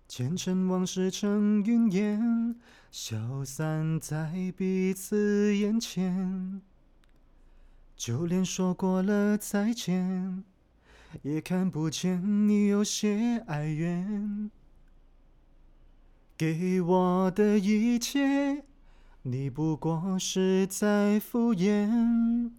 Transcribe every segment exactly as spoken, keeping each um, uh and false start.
前尘往事成云烟，消散在彼此眼前。就连说过了再见，也看不见你有些哀怨。给我的一切，你不过是在敷衍。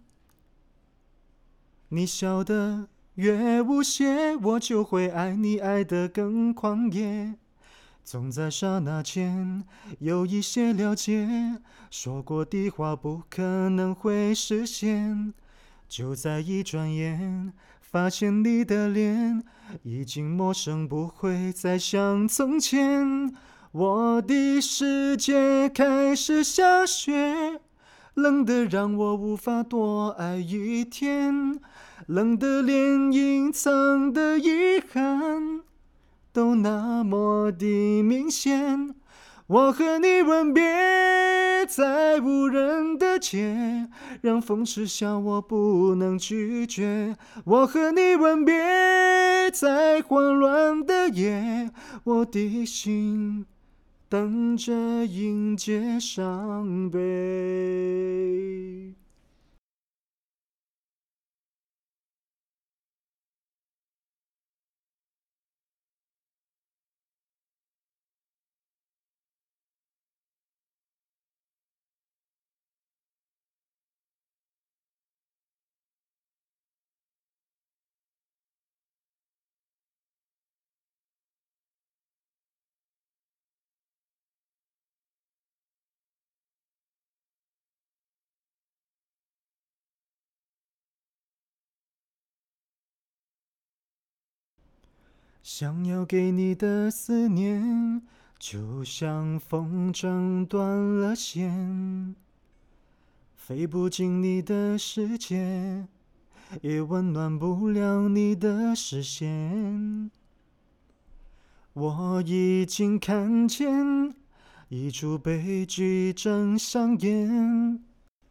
你笑得越无邪，我就会爱你爱得更狂野。总在刹那间有一些了解，说过的话不可能会实现。就在一转眼，发现你的脸已经陌生，不会再像从前。我的世界开始下雪，冷得让我无法多爱一天，冷得连隐藏的遗憾都那么的明显。我和你吻别在无人的街，让风痴笑我不能拒绝。我和你吻别在慌乱的夜，我的心等着迎接伤悲。想要给你的思念，就像风筝断了线，飞不进你的世界，也温暖不了你的视线。我已经看见一出悲剧正上演，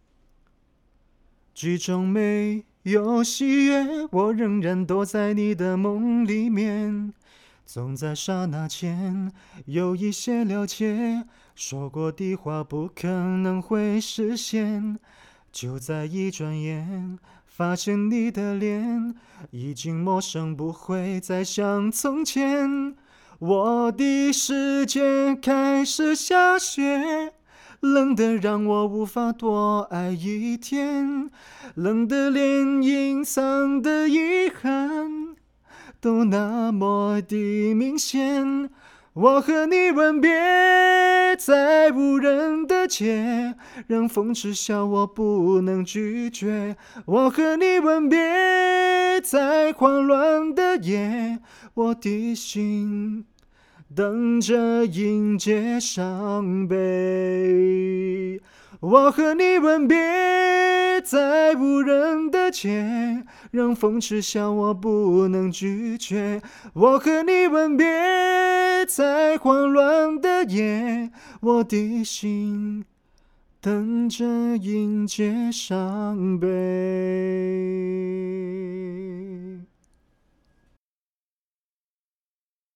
剧中没有喜悦，我仍然躲在你的梦里面。总在刹那间有一些了解，说过的话不可能会实现。就在一转眼，发现你的脸已经陌生，不会再像从前。我的世界开始下雪，冷得让我无法多爱一天，冷得连隐藏的遗憾都那么的明显。我和你吻别在无人的街，让风痴笑我不能拒绝。我和你吻别在慌乱的夜，我的心等着迎接伤悲。我和你吻别在无人的街，让风痴笑我不能拒绝。我和你吻别在慌乱的夜，我的心等着迎接伤悲。